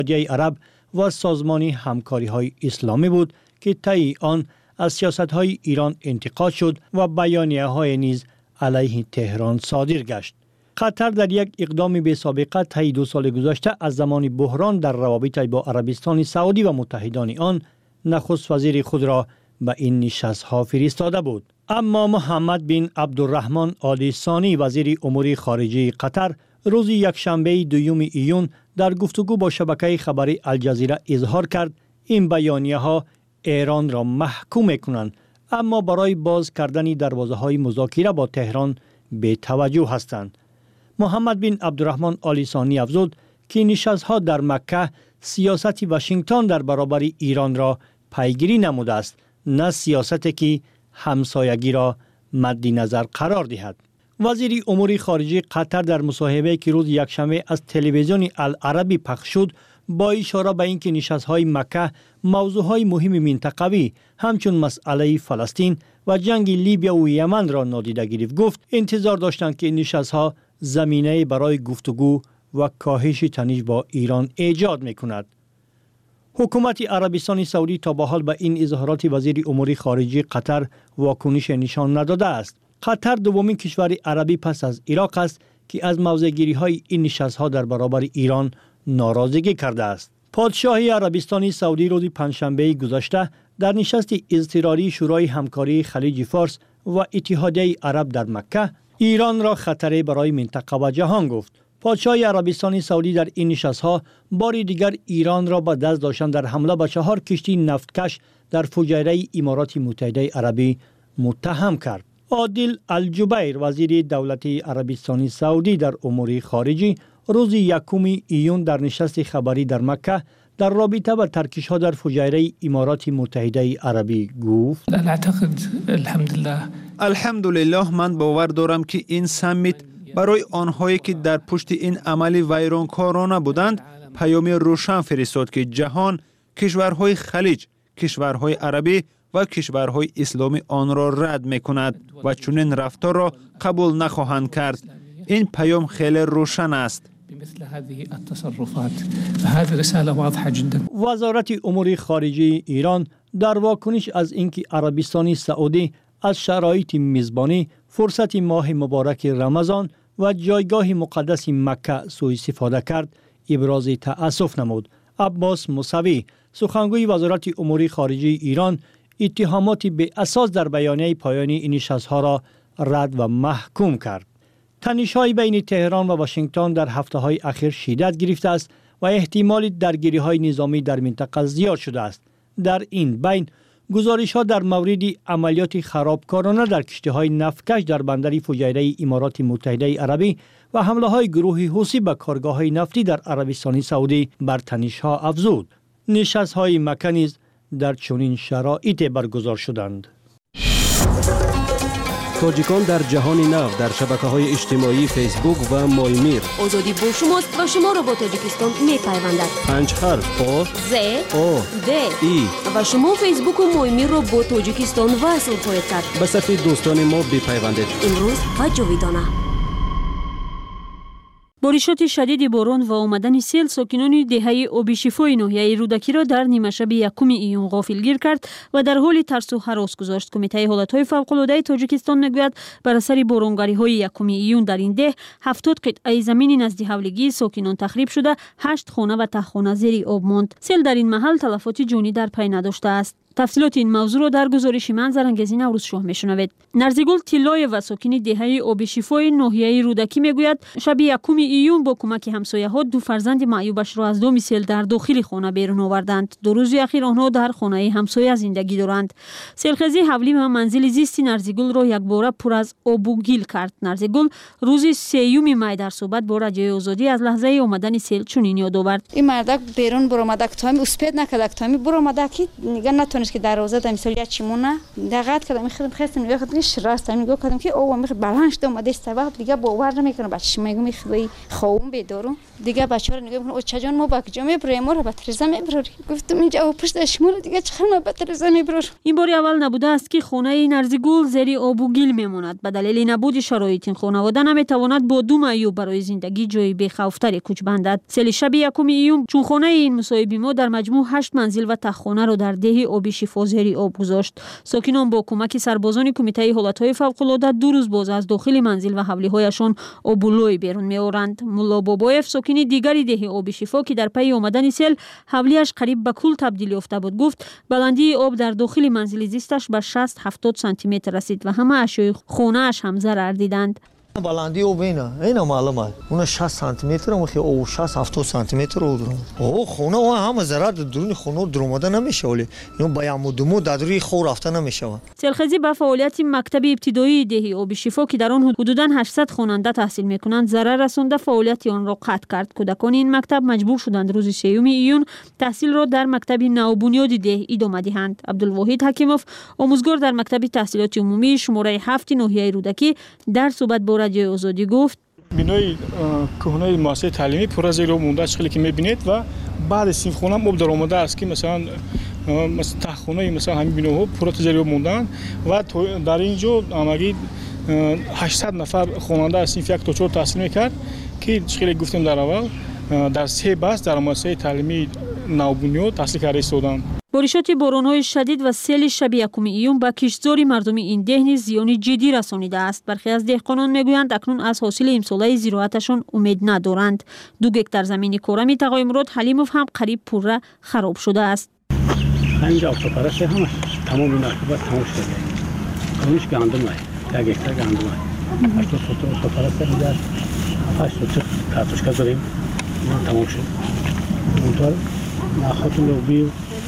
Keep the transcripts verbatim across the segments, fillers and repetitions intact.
اتحادیه عرب و سازمان همکاری‌های اسلامی بود که طی آن از سیاست‌های ایران انتقاد شد و بیانیه‌های نیز علیه تهران صادر گشت. قطر در یک اقدام بی سابقه طی دو سال گذشته از زمان بحران در روابط با عربستان سعودی و متحدان آن نخست وزیر خود را به این نشست‌ها فرستاده بود. اما محمد بن عبدالرحمن آل ثانی وزیر امور خارجه قطر روز یکشنبه دوم ایون در گفتگو با شبکه خبری الجزیره اظهار کرد این بیانیه‌ها ایران را محکوم می‌کنند اما برای باز کردن دروازه‌های مذاکره با تهران به توجه هستند. محمد بن عبدالرحمن آل ثانی افزود که نشست‌ها در مکه سیاست واشنگتن در برابر ایران را پیگیری نموده است، نه سیاستی که همسایگی را مد نظر قرار دهد. وزیر امور خارجه قطر در مصاحبه که روز یکشنبه از تلویزیون العربی پخش شد با اشاره به اینکه نشست‌های مکه موضوعهای مهم منطقوی همچون مسئله فلسطین و جنگ لیبیا و یمن را نادیده گرفت گفت انتظار داشتند که این نشست‌ها زمینه برای گفتگو و کاهش تنش با ایران ایجاد می‌کند. حکومت عربستان سعودی تا به حال به این اظهارات وزیر امور خارجه قطر واکنش نشان نداده است. قطر دومین کشور عربی پس از عراق است که از موضع‌گیری‌های این نشست‌ها در برابر ایران ناراضگی کرده است. پادشاهی عربستان سعودی روز پنجشنبه گذشته در نشست اضطراری شورای همکاری خلیج فارس و اتحادیه عرب در مکه ایران را خطری برای منطقه و جهان گفت. پادشاه عربستان سعودی در این نشست‌ها بار دیگر ایران را به دست داشتن در حمله به چهار کشتی نفتکش در فجایع امارات متحده عربی متهم کرد. عادل الجبیر وزیر دولت عربستان سعودی در امور خارجه روز یکم ایون در نشست خبری در مکه در رابطه با ترکش‌ها در فجایع امارات متحده عربی گفت اعتقد الحمدلله الحمدلله من باور دارم که این سمیت برای آنهایی که در پشت این عمل ویرانکارانه بودند پیام روشن فرستاد که جهان کشورهای خلیج، کشورهای عربی و کشورهای اسلامی آن را رد می‌کند و چنین رفتار را قبول نخواهند کرد. این پیام خیلی روشن است. بمثل هذه التصرفات هذه رساله واضحه جدا. وزارت امور خارجه ایران در واکنش از اینکه عربستان سعودی از شرایط میزبانی فرصت ماه مبارک رمضان و جایگاه مقدس مکه سوء استفاده کرد ابراز تأسف نمود. عباس موسوی سخنگوی وزارت امور خارجه ایران اتهامات بی اساس در بیانیه پایانی این نشست‌ها را رد و محکوم کرد. تنش‌های بین تهران و واشنگتن در هفته‌های اخیر شدت گرفته است و احتمال درگیری‌های نظامی در منطقه زیاد شده است. در این بین گزارش‌ها در مورد عملیات خرابکارانه در کشتی‌های نفتکش در بندر فجایع امارات متحده عربی و حمله‌های گروه حوثی به کارگاه‌های نفتی در عربستان سعودی بر تنش‌ها افزود. نشست‌های مکه نیز در چنین شرایطی برگزار شدند. تاجیکان در جهان نو در شبکه‌های اجتماعی فیسبوک و مایمیر. آزادی با شماست و شما را با تاجیکستان می‌پیوندد. پنج حرف آ ز او د ای و شما فیسبوک و مایمیر را با تاجیکستان وصل خواهید کرد. به صفحه دوستان ما بپیوندید. امروز و جاویدانه. بارشات شدید باران و آمدن سیل ساکنان دهه آبشفای ناحیه رودکی را در نیمه شب یکم ایون غافلگیر کرد و در حال ترس و هراس گذاشت. کمیته حالتهای فوق‌العاده تاجیکستان میگوید بر اثر بارانگری‌های یکم ایون در این ده هفتاد قطعه زمین نزد حولگی ساکنان تخریب شده، هشت خانه و ته خانه زیر آب ماند. سیل در این محل تلفات جانی در پی نداشته است. تفصیلات این موضوع را در گزارش من زرنگزی نوروز شاه میشنوید. نرزیگل تیلای و ساکن دهه آبشفای ناحیه رودکی میگوید شب یکم ایون با کمک همسایه‌ها دو فرزند معیوبش را از دام سیل در داخل خانه بیرون آوردند. دو روز اخیر آنها در خانه همسایه زندگی دارند. سیلخیزی حولی و منزل زیستی نرزیگل را یک باره پر از آب و گل کرد. نرزیگل روز سیوم می در صحبت با رادیوی آزادی از لحظه آمدن سیل چنین یاد آورد. این مردک بیرون برآمده تامی اسپید نکرد تامی برآمده که نگه نتونه که دروازه دم سال چیمونه دقت کردم خودم خواستم نگاه کردم که راستم نگاه کردم که او میخ بلند شد اومده سبب دیگه باور نمیکنه بچه‌ش میگم میخوای خوام بدارم دیگه بچه‌ها رو نگاه میکنه او چجان ما با کجا میبریم ما رو به ترزه میبریم گفتم اینجا او پشت شمال دیگه چخر ما به ترزه میبریم. این باری اول نبوده است که خانه نرزیگل زیر آب و گل میماند. به دلیل نبود شرایط این خانواده نمیتواند با دو معیوب برای زندگی جای بی‌خوف‌تری کوچ بندد. سال شب یکم ایون چون خانه این مصاحبی ما در مجموع هشت منزل و تخخانه را در ده آبی شفا زیر آب گذاشت. ساکنان با کمک سربازان کمیته حالت‌های فوق‌العاده دو روز باز از داخل منزل و حولی‌هایشان آبولوی بیرون می‌آورند. مولا بابایف ساکن دیگری ده آبی شفا که در پی آمدن سیل حولی‌اش قریب به کل تبدیل یافته بود گفت بلندی آب در داخل منزل زیستش به شصت هفتاد سانتی متر رسید و همه اشیاء خانه‌اش هم ضرر دیدند. بلندی او بینا اینا معلومه اون شصت سانتی متر و او شصت هفتاد سانتی متر او درون او خونه و همه ضرر درون خونه دروماده نمیشه ولی اینو با یمودمو در روی خو رفته نمیشه. سیلخزی به فعالیت مکتب ابتدایی ده آبی شفا که در آن حدوداً هشتصد خواننده تحصیل میکنند ضرر رسانده فعالیت آن را قطع کرد. کودکان این مکتب مجبور شدند روز سوم ایون تحصیل را در مکتب نوبنیاد ده ادامه دهند. عبدالواحد حکیموف آموزگار در مکتب تحصیلات عمومی شماره هفت ناحیه رودکی در صحبت با رادیو آزادی گفت بینای کهنه مؤسسه تعلیمی پر از زیر آب مونده است که میبینید و بعد صنف خونه هم آب در آمده است که مثلا مثلا تخخونه مثلا همین بیناها پر از زیر آب موندن و در اینجا همگی هشتصد نفر خواننده از صنف یک تا چهار تحصیل میکرد که خیلی گفتیم در اول در سه بس در مؤسسه تعلیمی نوبنیاد تحصیل کرده استادند. بارشات باران‌های شدید و سیل شب یکم ایون به کشتزار مردم این ده نیز زیانی جدی رسانیده است. برخی از دهقانان میگویند اکنون از حاصل امساله زراعتشان امید ندارند. دو گکتر زمین کارمی تقای مراد حلیموف هم قریب پوره خراب شده است. اینجا آفتابپرست همه تمام این عاقبت تمام شده. کامش گندم است. یک گکتر گندم است. هشت تا آفتابپرست اینجا هشت تا کارتوشکا داریم. تمام شد. اونطور نخوتون رو بیو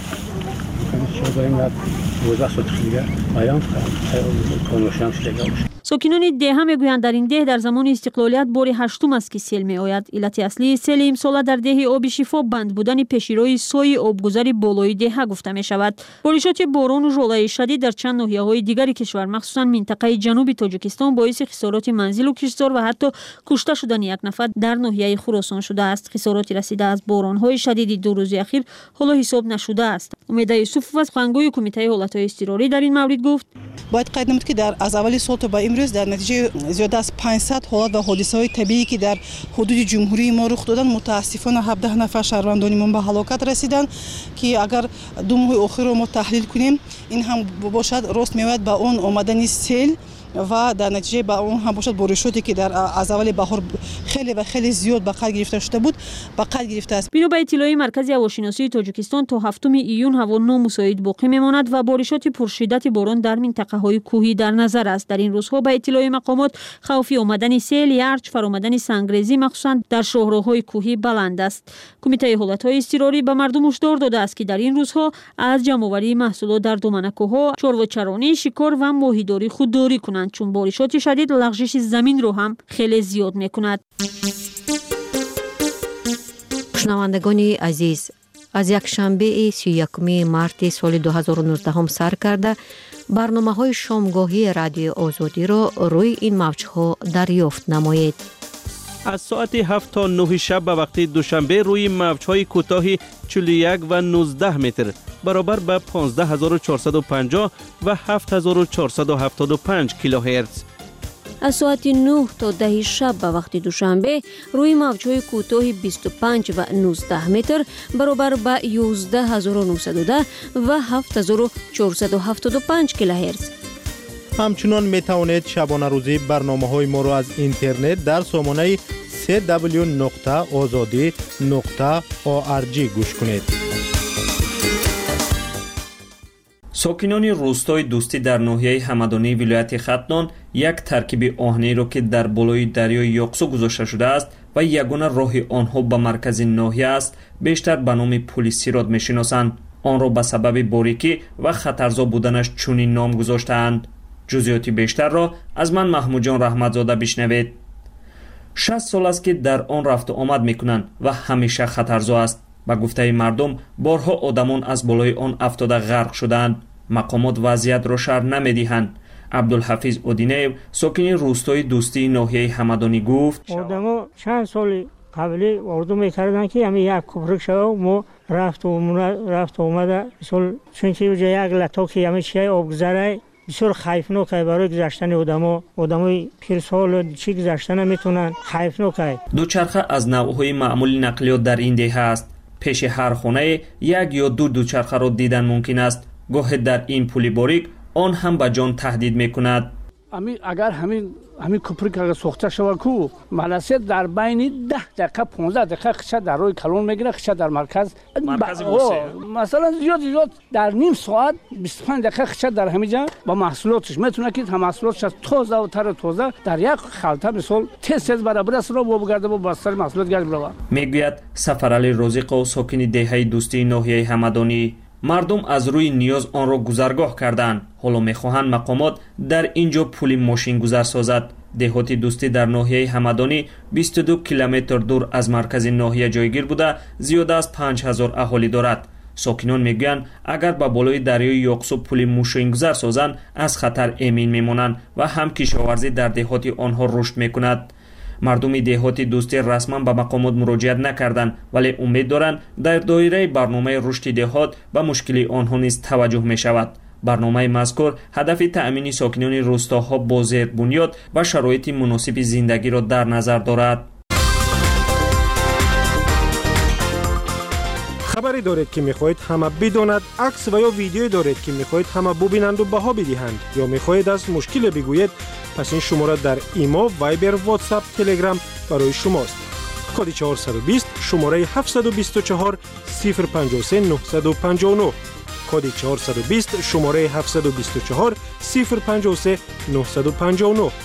ساکنان ده هم میگویند در این ده در زمان استقلالیت بار هشتم است که سیل می آید. علت اصلی سیل امساله در ده آبی شفا بند بودن پیشروی سوی آبگذاری بالای ده گفته می شود. بارشات باران و ژوله شدید در چند ناحیه های دیگر کشور مخصوصا منطقه جنوب تاجیکستان باعث خسارات منزل و کشتزار و حتی کشته شدن یک نفر در ناحیه خراسان شده است. خساراتی رسیده از باران های شدید دو روز اخیر حالا حساب نشده است. امید یوسف از سخنگوی کمیته حالت‌های اضطراری در این مورد گفت باید قید نمود که در از اول سال تا به امروز در نتیجه زیاده از پانصد حالت و حادثه‌های طبیعی که در حدود جمهوری ما رخ دادن متاسفانه هفده نفر شهروندانمان به هلاکت رسیدند که اگر دو ماه اخیر رو ما تحلیل کنیم این هم باشد راست میاد به اون آمدن سیل و در نتیجه با اون هم باشد بارشاتی که در از اول بهار خیلی و خیلی زیاد به قد گرفته شده بود به قد گرفته است. بنا به اطلاع مرکز هواشناسی تاجیکستان تا هفتم ایون هوا نامساعد باقی میماند و بارشات پرشدت باران در منطقه های کوهی در نظر است. در این روزها به اطلاع مقامات خوف آمدن سیل، یرچ، فرآمدن سنگریزی مخصوصا در شاهراهای کوهی بلند است. کمیته حالت‌های اضطراری به مردم هشدار داده است که در این روزها از جمع‌آوری محصولات در دامنه‌کوه‌ها، چارواچرانی، شکار و ماهیداری خودداری کنند چون بارشات شدید لغزش زمین رو هم خیلی زیاد میکند. شنوندگان عزیز، از یک شنبه سی و یکم مارت سال دو هزار و نوزده هم سر کرده برنامه‌های شامگاهی رادیو آزادی را روی این موج‌ها دریافت نمایید. از ساعت هفت تا نه شب به وقت دوشنبه روی موج‌های کوتاه چهل و یک و نوزده متر برابر به پانزده هزار و چهارصد و پنجاه و هفت هزار و چهارصد و هفتاد و پنج کیلوهرتز. از ساعت نه تا ده شب به وقت دوشنبه روی موج‌های کوتاه بیست و پنج و نوزده متر برابر به یازده هزار و نهصد و ده و هفت هزار و چهارصد و هفتاد و پنج کیلوهرتز. همچنان می توانید شبانه روزی برنامه‌های ما را از اینترنت در سامانه سی دبلیو نقطه آزادی نقطه او آر جی گوش کنید. ساکنان روستای دوستی در ناحیه همدانی ولایت ختلان یک ترکیب آهنی را که در بالای دریای یاقسو گذاشته شده است و یگانه راه آنها به مرکز ناحیه است بیشتر به نام پلیسیراد می‌شناسند. آن را به سبب باریکی و خطرزا بودنش چنین نام گذاشته‌اند. جزئیات بیشتر را از من محمود جان رحمتزاده بشنوید. شصت سال است که در آن رفت و آمد میکنند و همیشه خطرزا است. ба гуфтаи мардум борҳо одамон аз болои он афтода ғарқ шуданд. мақомот вазъиятро шарҳ намедиҳанд. абдулҳафиз одинеев сокини рӯстои дӯстии ноҳияи ҳамадонӣ гуфт: одамо чанд соли қабли орзу мекарданд ки ҳамин як кӯприк шава мо рафт омада мисол чунки уҷа як латоки ҳамин чияи обгузарай бисёр хайфнокай барои гузаштани одамо одамои пирсолу чӣ гузашта наметонанд хайфнокай. дучарха аз навъҳои маъмули нақлиёт дар ин деҳа аст. пеши ҳар хонае як ё ду дучархаро дидан мумкин аст. гоҳе дар ин пули борик он ҳам ба ҷон таҳдид мекунад. ами агар ҳамин ҳамин кӯприк агар сохта шава ку маласе дар байни даҳ дақиқа понздаҳ дақиқа хиша дар роҳи калон мегира, хиша дар марказ масалан зиёд зиёд дар ним соат бисту панҷ дақиқа хиша дар ҳамиҷа ба маҳсулотш метавона ки маҳсулотш аз тозаву тару тоза дар як халта мисол тез тез бара бирасро бо бигарда бо бастари маҳсулот гард бирава. мегӯяд Сафарали Розиқов, сокини деҳаи дӯстии ноҳияи ҳамадонӣ: мардум аз рӯи ниёз онро гузаргоҳ карданд. ҳоло мехоҳанд мақомот дар ин ҷо пули мошингузар созад. деҳоти дӯстӣ дар ноҳияи ҳамадонӣ бисту ду километр дур аз маркази ноҳия ҷойгир буда зиёда аз панҷ ҳазор аҳолӣ дорад. сокинон мегӯянд агар ба болои дарёи Ёқсу пули мошингузар созанд аз хатар эмин мемонанд ва ҳам кишоварзӣ дар деҳоти онҳо рушд мекунад. мардуми деҳоти дӯстӣ расман ба мақомот муроҷиат накарданд, вале умед доранд дар доираи барномаи рушди деҳот ба мушкили онҳо низ таваҷҷӯҳ мешавад. барномаи мазкур ҳадафи таъмини сокинони рӯстоҳо бо зербунёд ва шароити муносиби зиндагиро дар назар дорад. хабаре доред ки мехоҳед ҳама бидонад, акс ва ё видеое доред ки мехоҳед ҳама бубинанду баҳо бидиҳанд ё мехоҳед аз мушкиле бигӯед, пас ин шумора дар имо, вайбер, ватсап, телеграм барои шумост. коди чаҳорсаду бист шумораи ҳафтсаду бисту чаҳор сифр панҷоҳ се нуҳсаду панҷоҳ нӯҳ коди чаҳорсаду бист шумораи ҳафтсаду бисту чаҳор сифр панҷоҳ се нуҳсаду панҷоҳ нӯҳ.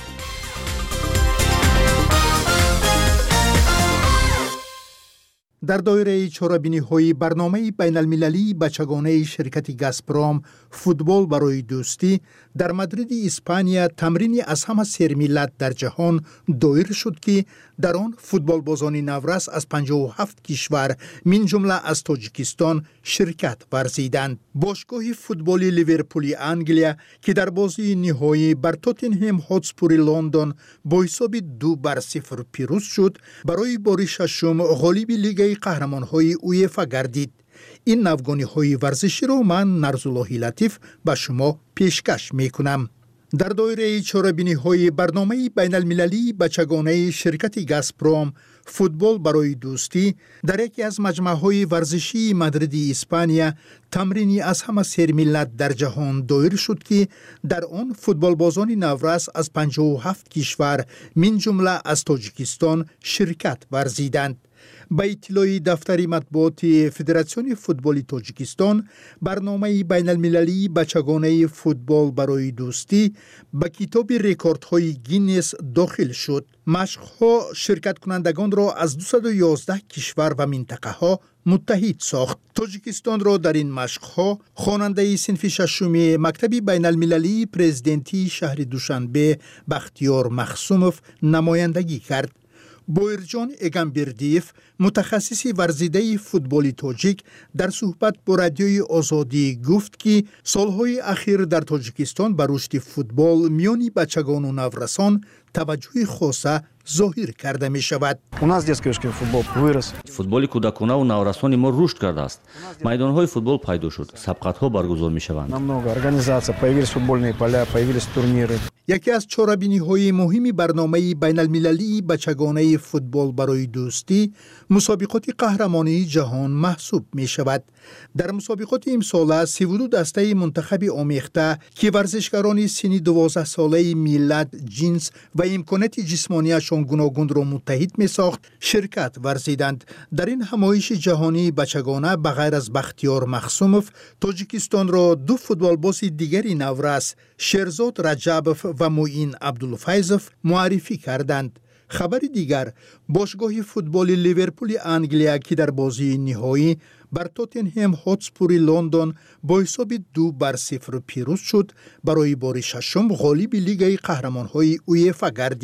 дар доираи чорабиниҳои барномаи байналмилалии бачагонаи ширкати «Газпром» футбол барои дӯстӣ дар Мадриди Испания тамрини аз ҳама сермиллат дар ҷаҳон доир шуд ки дар он футболбозони наврас аз панҷоҳу ҳафт кишвар мин ҷумла аз Тоҷикистон ширкат варзиданд. бошгоҳи футболи Ливерпули Англия ки дар бозии ниҳоӣ бар Тоттенҳем Ҳотспури Лондон бо ҳисоби ду бар сифр пирӯз шуд, барои бори шашум ғолиби Лигаи қаҳрамонҳои УЕФА гардид. ин навгониҳои варзиширо ман Нарзуллоҳи Латиф ба шумо пешкаш мекунам. дар доираи чорабиниҳои барномаи байналмилалии бачагонаи ширкати «Газпром» футбол барои дӯстӣ дар яке аз маҷмӯъаҳои варзишии Мадриди Испания тамрини аз ҳама сермиллат дар ҷаҳон доир шуд ки дар он футболбозони наврас аз панҷоҳу ҳафт кишвар мин ҷумла аз Тоҷикистон ширкат варзиданд. ба иттилои дафтари матбуоти Федератсиони футболи Тоҷикистон, барномаи байналмилалии бачагонаи футбол барои дӯстӣ ба китоби рекордҳои Гиннес дохил шуд. машқҳо ширкаткунандагонро аз дусаду ёздаҳ кишвар ва минтақаҳо муттаҳид сохт. Тоҷикистонро дар ин машқҳо хонандаи синфи шашуми Мактаби байналмилалии президентии шаҳри Душанбе Бахтиёр Махсумов намояндагӣ кард. Боирҷон Эгамбердиев, мутахассиси варзидаи футболи тоҷик, дар суҳбат бо радиои Озодӣ гуфт ки солҳои ахир дар Тоҷикистон ба рушди футбол миёни бачагону наврасон таваҷҷӯҳи хоса зоҳир карда мешавад. У нас детский футбол вырос. футболи кӯдаконаву наврасони мо рушд кардааст. майдонҳои футбол пайдо шуд, сабқатҳо баргузор мешаванд. Намного организация, появились футбольные поля, появились турниры. яке аз чорабиниҳои муҳими барномаи байналмилалии бачагонаи футбол барои дӯстӣ мусобиқоти қаҳрамонии ҷаҳон маҳсуб мешавад. дар мусобиқоти имсола сиву ду дастаи мунтахаби омехта ки варзишгарони синни дувоздаҳсолаи миллат, ҷинс ва имконияти ҷисмонияшон гуногунро муттаҳид месохт, ширкат варзиданд. дар ин ҳамоиши ҷаҳонии бачагона ба ғайр аз Бахтиёр Махсумов, Тоҷикистонро ду футболбози дигари наврас Шерзод Раҷабов ва Муин Абдулфайзов муаррифӣ карданд. хабари дигар, бошгоҳи футболи Ливерпули Англия ки дар бозии ниҳоӣ бар Тоттенҳем Ҳотспури Лондон бо ҳисоби ду бар сифр пирӯз шуд, барои бори шашум ғолиби Лигаи қаҳрамонҳои УЕФА гардид.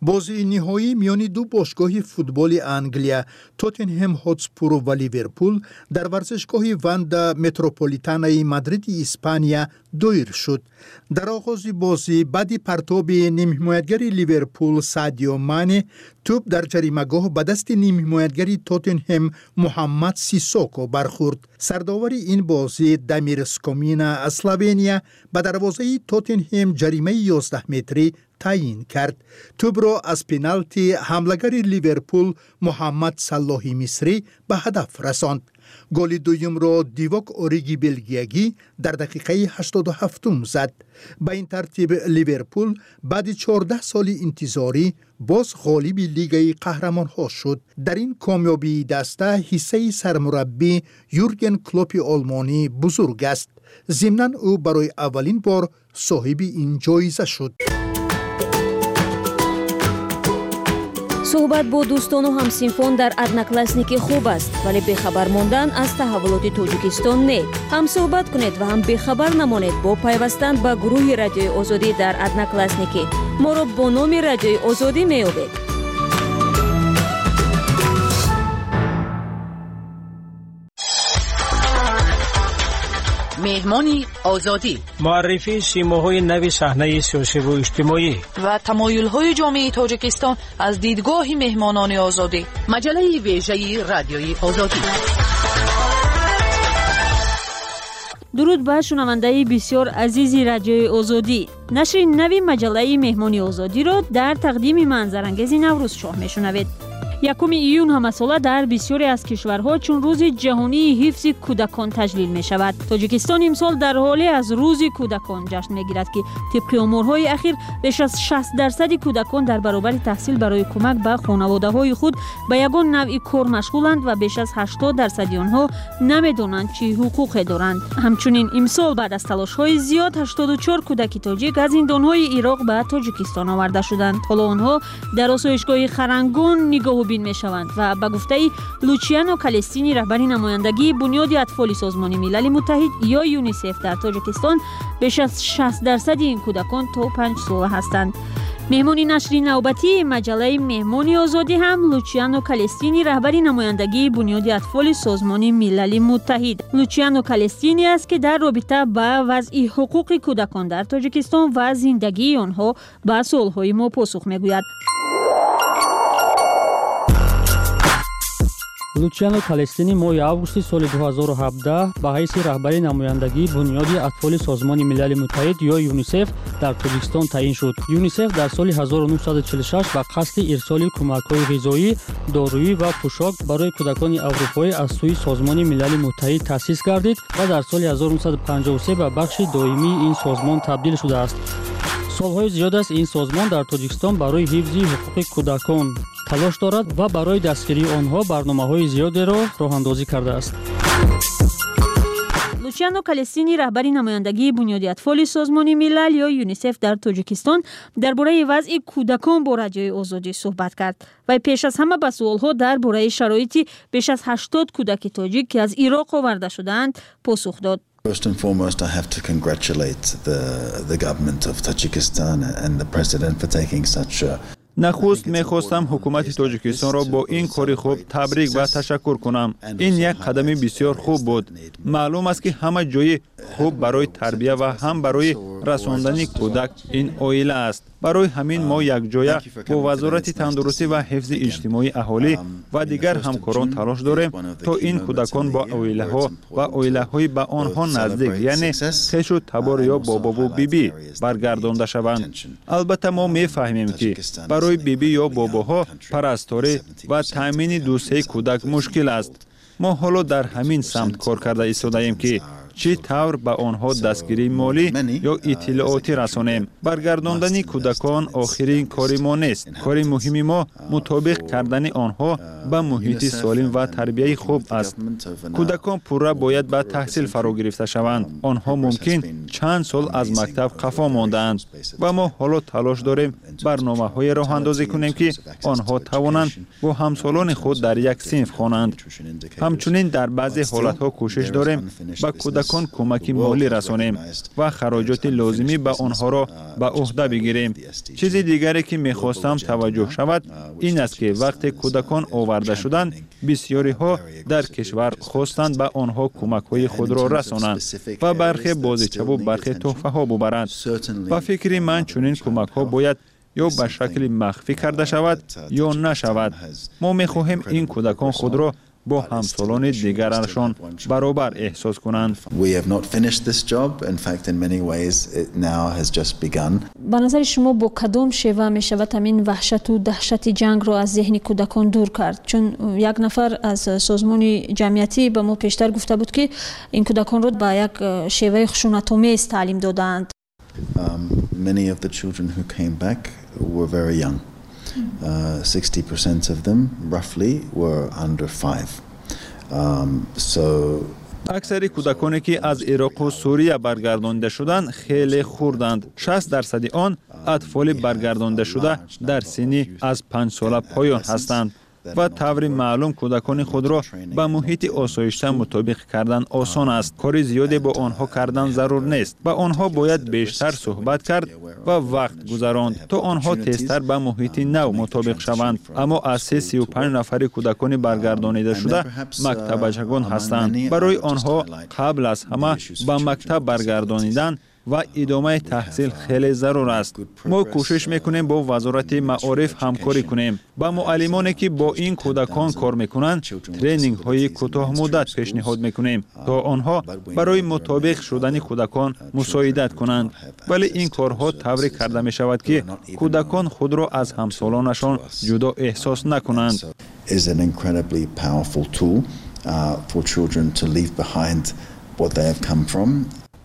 بازی نهایی میان دو باشگاه فوتبال انگلیا توتنهم هاتسپور و لیورپول در ورزشگاه واندا متروپولیتانای مادرید اسپانیا دایر شد. در آغاز بازی بعد پرتاب نیم حمایتگر لیورپول سادیو مانه توپ در جریمه‌گاه به دست نیم حمایتگر توتنهم محمد سیسوکو برخورد. سرداور این بازی دمیر سکومینا اسلوونیا به دروازه توتنهم جریمه یازده متری تعیین کرد. توپ را از پنالتی حمله‌گر لیورپول محمد صلاحی مصری به هدف رساند. گل دوم را دیوک اوریگی بلگیایی در دقیقه هشتاد و هفت زد. به این ترتیب لیورپول بعد چهارده سال انتظاری باز غالب لیگ قهرمان‌ها شد. در این کامیابی دسته حصه سرمربی یورگن کلوپ آلمانی بزرگ است. ضمناً او برای اولین بار صاحب این جایزه شد. صحبت با دوستان و همسینفون در ادناکلاسنیکی خوب است، ولی بخبر ماندن از تحولات توجیکستان نه. هم صحبت کنید و هم بخبر نمانید با پیوستن به گروه رادیوی آزادی در ادناکلاسنیکی. ما را با نام رادیوی آزادی می‌یابید. مهمانی آزادی، معرفی سیماهای نو صحنه سیاسی و اجتماعی و تمایل‌های جامعه تاجیکستان از دیدگاه مهمانان آزادی. مجله ویژه رادیوی آزادی. درود به شنونده بسیار عزیز رادیوی آزادی. نشر نوی مجله مهمانی آزادی را در تقدیم منظرانگیز نوروز شاه میشنوید. یکم ایون همساله در بسیاری از کشورها چون روز جهانی حفظ کودکان تجلیل می شود. تاجیکستان امسال در حالی از روز کودکان جشن می گیرد که طبق آمارهای اخیر بیش از شصت درصد کودکان در برابر تحصیل برای کمک به خانواده های خود به یگان نوع کار مشغولند و بیش از هشتاد درصد آنها نمیدانند چه حقوقی دارند. همچنین امسال بعد از تلاش های زیاد هشتاد و چهار کودک تاجیک از زندانهای عراق به تاجیکستان آورده شدند. حالا آنها در آسایشگاه خرنگون نگاه بین می شوند و به گفته لوچیانو کالستینی رهبر نمایندگی بنیاد اطفال سازمان ملل متحد یا یونیسف در تاجیکستان بیش از شصت درصد این کودکان تا پنج ساله هستند. مهمانی نشر نوبتی مجله مهمانی آزادی هم لوچیانو کالستینی رهبر نمایندگی بنیاد اطفال سازمان ملل متحد. لوچیانو کالستینی است که در رابطه با وضع حقوق کودکان در تاجیکستان و زندگی آنها به سوالهای ما پاسخ میگوید. لوچیانو کالستینی ماه август соли دو هزار و هفده به حیث رهبر نمایندگی بنیاد اطفال سازمان ملل متحد یا یونیسف در تاجیکستان تعیین شد. یونیسف در سال هزار و نهصد و چهل و شش به قصد ارسال کمک‌های غذایی، دارویی و پوشاک برای کودکان اروپایی از سوی سازمان ملل متحد تأسیس گردید و در سال هزار و نهصد و پنجاه و سه به بخش دائمی این سازمان تبدیل شده است. سالهای زیاد است این سازمان در تاجیکستان برای حفظ حقوق کودکان تلاش دارد و برای دستگیری آنها برنامه‌های زیادی را راه‌اندازی کرده است. لوچیانو کالستینی رهبر نمایندگی بنیاد اطفال سازمان ملل یا یونیسف در تاجیکستان درباره وضع کودکان با رادیوی آزادی صحبت کرد و پیش از همه به سوال‌ها درباره شرایط بیش از هشتاد کودک تاجیک که از عراق آورده شدند پاسخ داد. First and foremost, I have to congratulate the the government of Tajikistan and the president for taking such a نخست میخواستم حکومت تاجیکستان را با این کاری خوب تبریک و تشکر کنم. این یک قدم بسیار خوب بود. معلوم است که همه جای خوب برای تربیت و هم برای رساندن کودک این عائله است. برای همین ما یک جای با وزارت تندرستی و حفظ اجتماعی اهالی و دیگر همکاران تلاش داریم تا این کودکان با عائله ها و عائله های به آنها نزدیک یعنی خیش و تبار یا بابا و بیبی برگردانده شوند. البته ما میفهمیم که برای بیبی یا باباها پرستاری و تامین دوستی کودک مشکل است. ما حالا در همین سمت کار کرده ایستاده‌ایم که چی طور به آنها دستگیری مالی یا اطلاعاتی رسانیم. برگرداندن کودکان آخرین کاری ما نیست. کار مهمی ما مطابق کردن آنها به محیط سالم و تربیت خوب است. کودکان پورا باید به تحصیل فرا گرفته شوند. آنها ممکن چند سال از مکتب قفا ماندند و ما حالا تلاش داریم برنامه‌های راه اندازی کنیم که آنها توانند با همسالان خود در یک صنف خوانند. همچنین در بعضی حالت‌ها کوشش داریم به کودکان کودکان کمک مالی رسانیم و خراجات لازمی به آنها را به عهده بگیریم. چیز دیگری که می‌خواستم توجه شود این است که وقتی کودکان آورده شدند بسیاری ها در کشور خواستند به آنها کمک های خود را رسانند و برخی بازیچه و برخی تحفه ها ببرند. و فکر من چنین کمک ها باید یا به شکل مخفی کرده شود یا نشود. ما می‌خواهیم این کودکان خود را با همسالان دیگرشان برابر احساس کنند. به نظر شما با کدام شیوه می شود همین وحشت و دهشت جنگ را از ذهن کودکان دور کرد؟ چون یک نفر از سازمان جمعیتی به ما پیشتر گفته بود که این کودکان را به یک شیوه خشونت‌آمیز تعلیم دادند. Um, many of the children who came back were very young. Uh, sixty percent of them, roughly, were under five. Um, so اکثر کودکانی که از عراق و سوریه برگردانده شدند خیلی خوردند. شصت درصد آن اطفال برگردانده شده در سنی از پنج ساله پایان هستند و طور معلوم کودکان خود را به محیط آسایشته مطابق کردن آسان است. کار زیادی با آنها کردن ضرور نیست. با آنها باید بیشتر صحبت کرد و وقت گذراند تا آنها تیزتر به محیط نو مطابق شوند. اما از سی و پنج نفر کودکان برگردانیده شده مکتبچگان هستند. برای آنها قبل از همه به مکتب برگردانیدن و ادامه تحصیل خیلی ضرور است. ما کوشش میکنیم با وزارت معارف همکاری کنیم. با معلمانی که با این کودکان کار میکنند ترینینگ های کوتاه مدت پیشنهاد میکنیم تا آنها برای مطابق شدن کودکان مساعدت کنند. ولی این کارها طوری کرده می شود که کودکان خود را از همسالانشان جدا احساس نکنند. is an incredibly powerful tool uh, for children to leave behind what they have come from.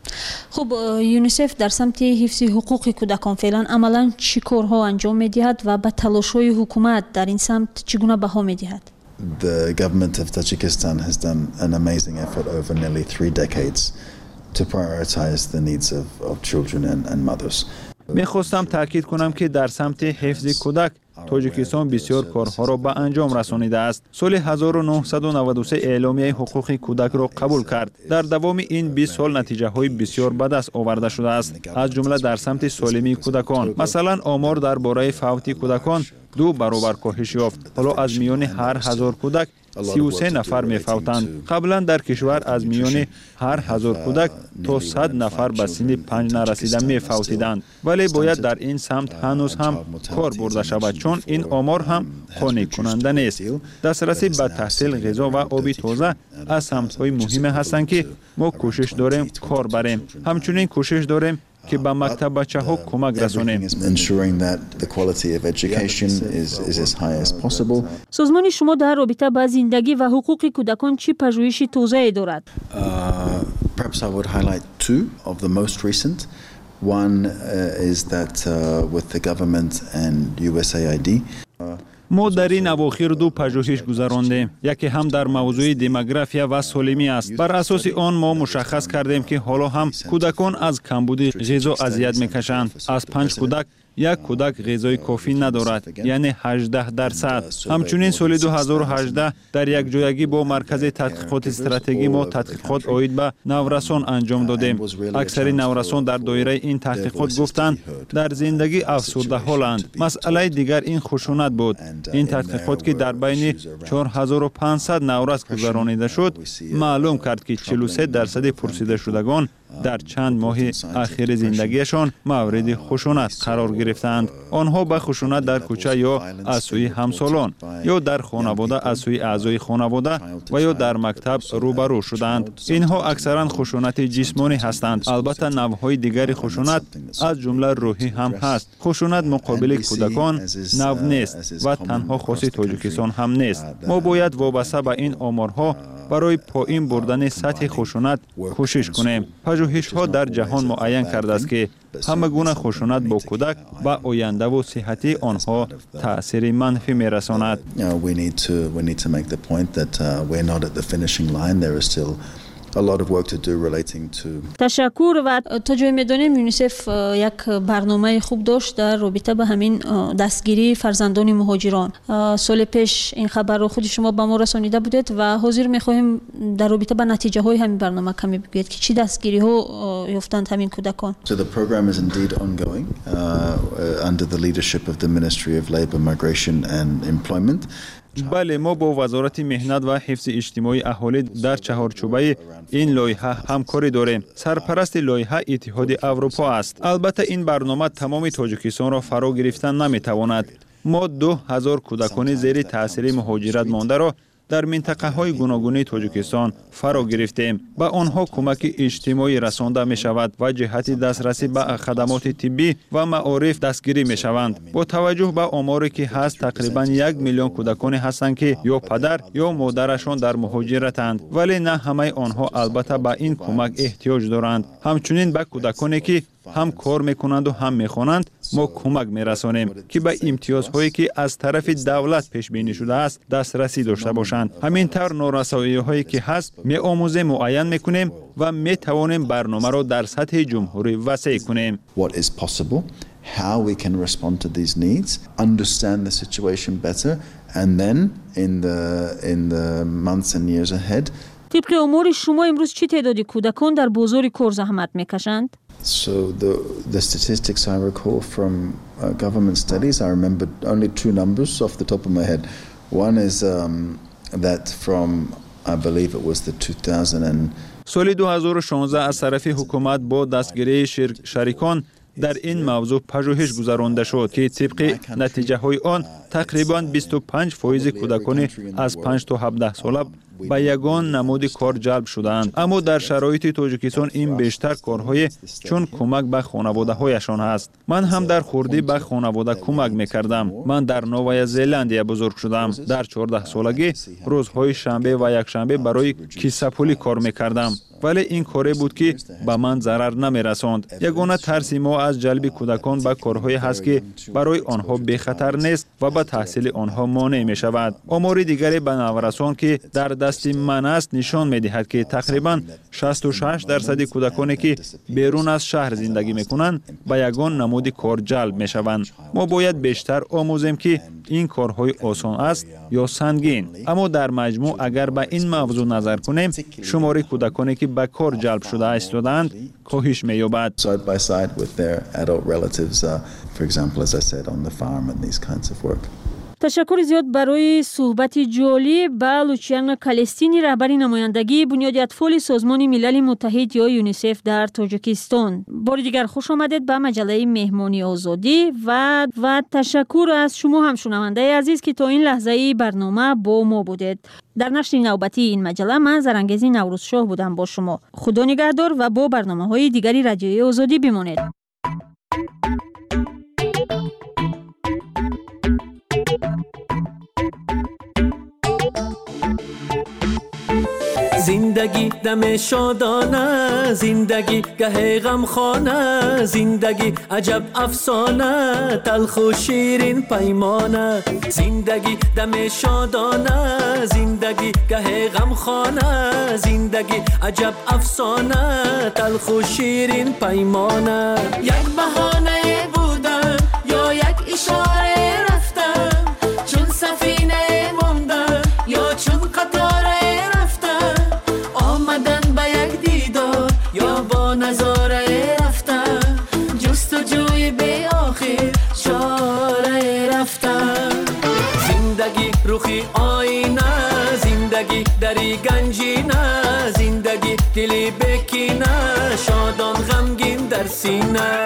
خب یونیسف در سمت حفظ حقوق کودکان فعلا عملا چی کارها انجام می‌دهد و به تلاش‌های حکومت در این سمت چگونه بها می‌دهد؟ The government of Tajikistan has done an amazing effort over nearly three decades to prioritize the needs of, of children and, and mothers. میخواستم تاکید کنم که در سمت حفظ کودک تاجیکستان بسیار کارها را به انجام رسانیده است. سال هزار و نهصد و نود و سه اعلامیه حقوق کودک را قبول کرد. در دوام این بیست سال نتیجه های بسیار به دست آورده شده است، از جمله در سمت سالمی کودکان. مثلا آمار درباره فوت کودکان دو برابر کاهش یافت. حالا از میان هر هزار کودک سی و سه نفر می فوتند. قبلا در کشور از میان هر هزار کودک تا صد نفر به سن پنج نرسیده می فوتیدند. ولی باید در این سمت هنوز هم کار برده شود، چون این آمار هم قانع کننده نیست. دسترسی به تحصیل، غذا و آب تازه از سمت های مهم هستند که ما کوشش داریم کار بریم. همچنین کوشش داریم که به مکتب بچه ها کمک رسانیم. سازمان شما در رابطه با زندگی و حقوق کودکان چی پژوهش توسعه دارد؟ Perhaps I would highlight two of the most recent. One uh, is that uh, with the government and U S A I D. ما در این اواخر دو پژوهش گذراندیم. یکی هم در موضوع دموگرافیا و سالمی است. بر اساس آن ما مشخص کردیم که حالا هم کودکان از کمبود غذا اذیت میکشند. از پنج کودک یک کودک غذای کافی ندارد، یعنی هجده درصد. همچنین سال دو هزار و هجده در یک جایگی با مرکز تحقیقات استراتژی ما تحقیقات عاید به نورسان انجام دادیم. اکثر نورسان در دایره این تحقیقات گفتند در زندگی افسرده حالند. مسئله دیگر این خشونت بود. این تحقیقات که در بین چهار هزار و پانصد نورس گذرانیده شد معلوم کرد که چهل و سه درصد پرسیده شدگان در چند ماه اخیر زندگیشان مورد خشونت قرار گرفتند. آنها به خشونت در کوچه یا از سوی همسالان یا در خانواده از سوی اعضای خانواده و یا در مکتب روبرو شدند. اینها اکثرا خشونت جسمانی هستند. البته نوع‌های دیگر خشونت از جمله روحی هم هست. خشونت مقابل کودکان نو نیست و تنها خاص تاجیکستان هم نیست. ما باید وابسته به این آمارها برای پایین بردن سطح خشونت کوشش کنیم. پژوهش ها در جهان معین کرده است که همه گونه خشونت با کودک به آینده و صحت آنها تأثیر منفی می‌رساند. We need to we need to make the point that we're not at the finishing line. There are still a lot of work to do relating to تشکر. و تا جای میدانیم یونیسف یک برنامه خوب داشت در رابطه با همین دستگیری فرزندان مهاجران. سال پیش این خبر رو خود شما به ما رسانیده بودید و حاضر می‌خواهیم در رابطه با نتیجه های همین برنامه کمی بگویید که چی دستگیری ها یافتند همین کودکان. So the program is indeed ongoing uh, under the leadership of the Ministry of Labour, Migration and Employment. بله، ما با وزارت مهنت و حفظ اجتماعی اهالی در چهارچوبه این لایحه همکاری داریم. سرپرست لایحه اتحاد اروپا است. البته این برنامه تمام تاجیکستان را فرا گرفتن نمیتواند. ما دو هزار کودکان زیر تاثیر مهاجرت مانده را در منطقه های گوناگون تاجیکستان فرا گرفتیم. با آنها کمک اجتماعی رسانده می شود و جهت دسترسی به خدمات طبی و معارف دستگیری می شوند. با توجه به آماری که هست، تقریبا یک میلیون کودکان هستند که یا پدر یا مادرشان در مهاجرتند، ولی نه همه آنها البته به این کمک احتیاج دارند. همچنین به کودکانی که هم کار میکنند و هم میخوانند ما کمک میرسانیم که به امتیازهایی که از طرف دولت پیش بینی شده است دسترسی داشته باشند. همینطور نارسایی هایی که هست می آموزیم، معین میکنیم و می توانیم برنامه را در سطح جمهوری وسیع کنیم. What is possible, how we can respond to these needs, understand the situation better, and then in the in the months and years ahead. طبق امور شما امروز چی تعدادی کودکان در بازار کار زحمت میکشند؟ So the the statistics I recall from uh, government studies, I remember only two numbers off the top of my head. One is um, that from, I believe it was the two thousand سال دو هزار و شانزده از طرف حکومت با دستگیری شریکان در این موضوع پژوهش گذرانده شد که طبق نتیجه های آن تقریباً بیست و پنج فیصد کودکان از پنج تا هفده ساله به یگان نمود کار جلب شدند. اما در شرایط تاجیکستان این بیشتر کارهای چون کمک به خانواده هایشان است. من هم در خوردی به خانواده کمک میکردم. من در نوآ زلندیا بزرگ شدم. در چهارده سالگی روزهای شنبه و یک شنبه برای کیسه پولی کار میکردم. ولی این کاری بود که به من ضرر نمی رساند. یگانه ترس ما از جلب کودکان به کارهایی هست که برای آنها بی خطر نیست و به تحصیل آنها مانع می شود. آمار دیگری به نورسان که در دست من است نشان می دهد که تقریبا شصت و شش درصد کودکانی که بیرون از شهر زندگی می کنند به یگان نمود کار جلب می شوند. ما باید بیشتر آموزیم که این کارهای آسان است یا سنگین. اما در مجموع اگر به این موضوع نظر کنیم، شمار کودکانی که به کار جلب شده ایستادند کاهش می‌یابد. Side by side with their adult relatives, uh, for example, as I said, on the farm and these kinds of work. تشکر زیاد برای صحبت جالب با لوچیان کالستینی، رهبر نمایندگی بنیاد اطفال سازمان ملل متحد یا یونیسف در تاجیکستان. بار دیگر خوش آمدید به مجله مهمانی آزادی و و تشکر از شما هم شنونده عزیز که تا این لحظه برنامه با ما بودید. در نشر نوبتی این مجله من زرنگزی نوروزشاه بودم با شما. خدا نگهدار و با برنامه‌های دیگری رادیوی آزادی بمانید. زندگی دم شادانه، زندگی گه غمخانه، زندگی عجب افسانه، تلخ و شیرین پیمانه. زندگی دم شادانه، زندگی گه غمخانه، زندگی عجب افسانه، تلخ و شیرین پیمانه. یک بهانه بودن یا یک اشاره رفتن، چون سفینه موندن یا چون قطار یا با نظاره رفتن، جستجوی به آخر چاره رفتن. زندگی روخی آینه، زندگی دری گنجینه، زندگی دلی بکینه، شادان غمگین در سینه.